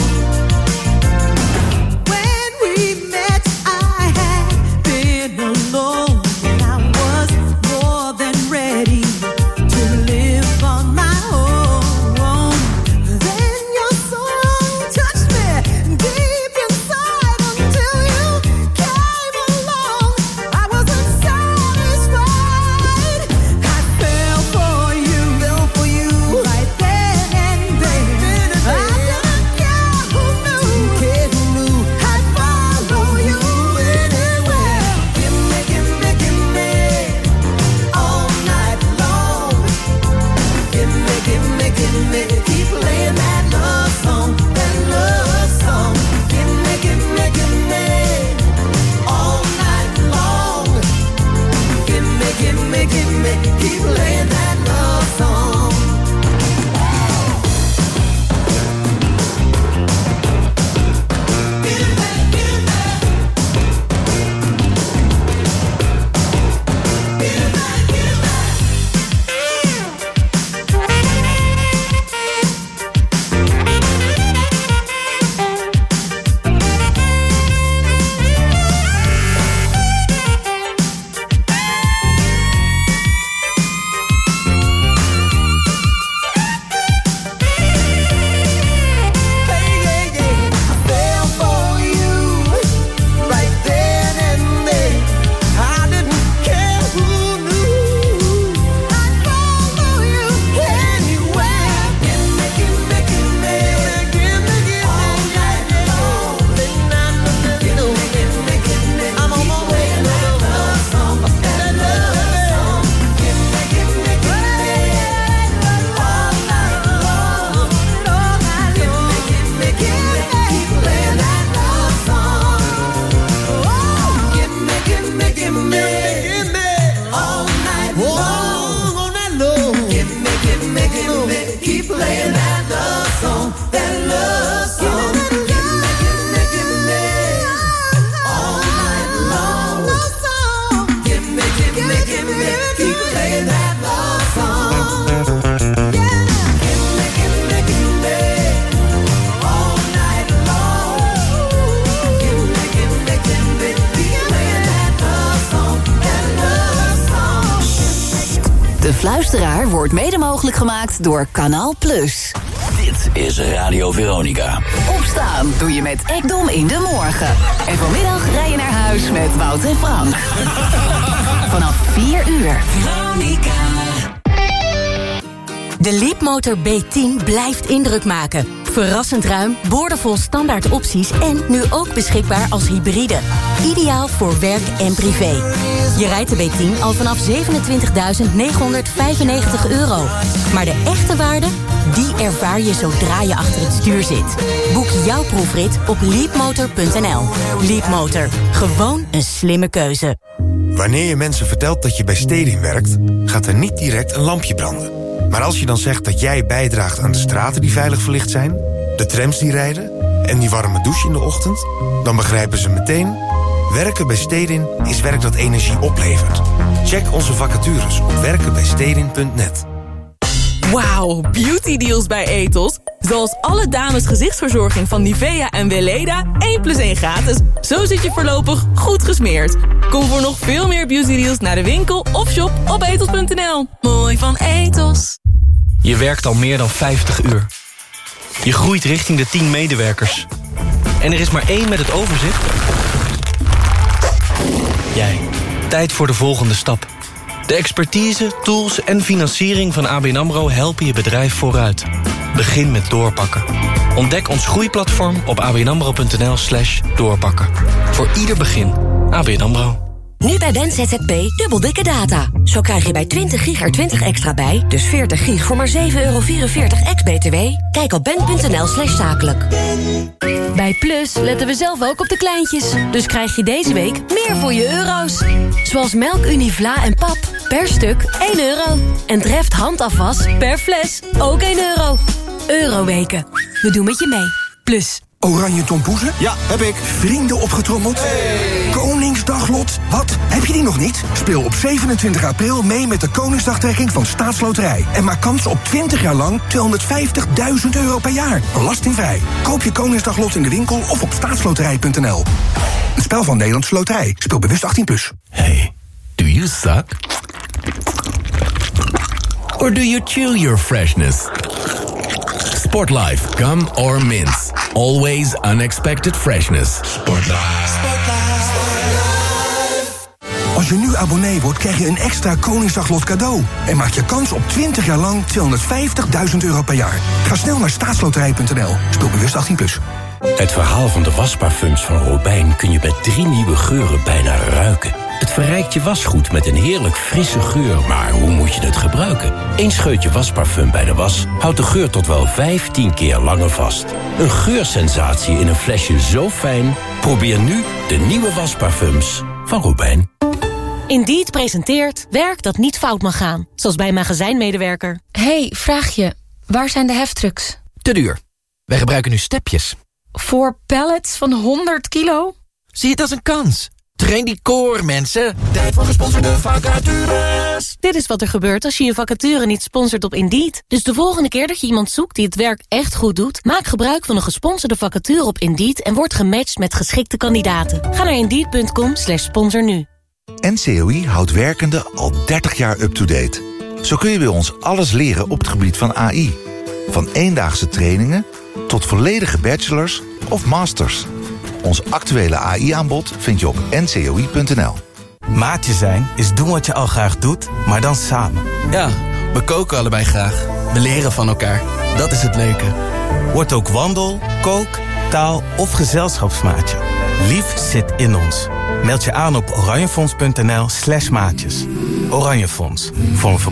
When we met, I had been alone, and I was more than ready to live on my own. Then your song touched me deep inside until you came along. I wasn't satisfied. I fell for you, fell for you right then and there. I didn't care who knew, care who knew. I'd follow you anywhere. Gimme, gimme, gimme all night long. Gimme, gimme, gimme, keep playing that love song, that love song. Gimme, gimme, gimme all night long. Gimme, gimme, gimme, keep playing that love song. Fell for you right then and there. I didn't care who knew. I'd follow you anywhere. Gimme, gimme, gimme, gimme, gimme all night long. Gimme, gimme, gimme, I'm on my way to that love song, that love song. Gimme, gimme, gimme all night long, all night long. Gimme, gimme, keep playing that love song. Oh, gimme, gimme, gimme, gimme all night long, all night long. Gimme, gimme, gimme, keep playing that love song, that love song. Gimme, gimme, gimme all night long. Gimme, gimme, gimme, keep playing that love song. Gimme, gimme, gimme all night long. Gimme, gimme, gimme, keep playing that love song, that love song. De Fluisteraar wordt mede mogelijk gemaakt door Kanaal Plus. Dit is Radio Veronica. Opstaan doe je met Ekdom in de morgen. En vanmiddag rij je naar huis met Wout en Frank. Vanaf vier uur. Veronica. De Leapmotor B tien blijft indruk maken. Verrassend ruim, boordevol standaard opties en nu ook beschikbaar als hybride. Ideaal voor werk en privé. Je rijdt de B tien al vanaf zevenentwintigduizend negenhonderdvijfennegentig euro. Maar de echte waarde, die ervaar je zodra je achter het stuur zit. Boek jouw proefrit op leapmotor punt n l. Leapmotor, gewoon een slimme keuze. Wanneer je mensen vertelt dat je bij Stedin werkt, gaat er niet direct een lampje branden. Maar als je dan zegt dat jij bijdraagt aan de straten die veilig verlicht zijn, de trams die rijden en die warme douche in de ochtend, dan begrijpen ze meteen: werken bij Stedin is werk dat energie oplevert. Check onze vacatures op werken bij stedin punt net. Wauw, beauty deals bij Etos. Zoals alle dames gezichtsverzorging van Nivea en Weleda, één plus één gratis. Zo zit je voorlopig goed gesmeerd. Kom voor nog veel meer beauty deals naar de winkel of shop op etos punt n l. Mooi van Etos. Je werkt al meer dan vijftig uur. Je groeit richting de tien medewerkers. En er is maar één met het overzicht. Jij. Tijd voor de volgende stap. De expertise, tools en financiering van A B N AMRO helpen je bedrijf vooruit. Begin met doorpakken. Ontdek ons groeiplatform op abnamro.nl slash doorpakken. Voor ieder begin. A B N AMRO. Nu bij Ben Z Z P dubbel dikke data. Zo krijg je bij twintig gig er twintig extra bij, dus veertig gig voor maar zeven euro vierenveertig ex-B T W. Kijk op ben.nl slash zakelijk. Bij Plus letten we zelf ook op de kleintjes. Dus krijg je deze week meer voor je euro's. Zoals melk Univla en pap. Per stuk één euro. En Dreft handafwas per fles ook één euro. Euroweken. We doen met je mee. Plus. Oranje tompoezen? Ja, heb ik. Vrienden opgetrommeld? Hey. Koningsdaglot? Wat? Heb je die nog niet? Speel op zevenentwintig april mee met de Koningsdagtrekking van Staatsloterij. En maak kans op twintig jaar lang tweehonderdvijftigduizend euro per jaar. Belastingvrij. Koop je Koningsdaglot in de winkel of op staatsloterij punt n l. Een spel van Nederlandse Loterij. Speel bewust achttien plus. Hey, do you suck? Or do you chew your freshness? Sportlife, gum or mints. Always unexpected freshness. Sportlife. Als je nu abonnee wordt, krijg je een extra Koningsdaglot cadeau. En maak je kans op twintig jaar lang tweehonderdvijftigduizend euro per jaar. Ga snel naar staatsloterij punt n l. Speel bewust achttien plus. Het verhaal van de wasparfums van Robijn kun je bij drie nieuwe geuren bijna ruiken. Het verrijkt je wasgoed met een heerlijk frisse geur, maar hoe moet je het gebruiken? Eén scheutje wasparfum bij de was houdt de geur tot wel vijftien keer langer vast. Een geursensatie in een flesje zo fijn. Probeer nu de nieuwe wasparfums van Robijn. Indeed presenteert werk dat niet fout mag gaan. Zoals bij een magazijnmedewerker. Hey, vraag je. Waar zijn de heftrucks? Te duur. Wij gebruiken nu stepjes. Voor pallets van honderd kilo? Zie het als een kans. Train die core, mensen. Tijd voor gesponsorde vacatures. Dit is wat er gebeurt als je je vacature niet sponsort op Indeed. Dus de volgende keer dat je iemand zoekt die het werk echt goed doet, maak gebruik van een gesponsorde vacature op Indeed en word gematcht met geschikte kandidaten. Ga naar indeed punt com slash sponsor nu. N C O I houdt werkenden al dertig jaar up-to-date. Zo kun je bij ons alles leren op het gebied van A I. Van eendaagse trainingen tot volledige bachelors of masters. Ons actuele A I-aanbod vind je op n c o i punt n l. Maatje zijn is doen wat je al graag doet, maar dan samen. Ja, we koken allebei graag. We leren van elkaar. Dat is het leuke. Word ook wandel, kook, taal of gezelschapsmaatje. Lief zit in ons. Meld je aan op oranjefonds punt n l slash maatjes. Oranjefonds. Voor een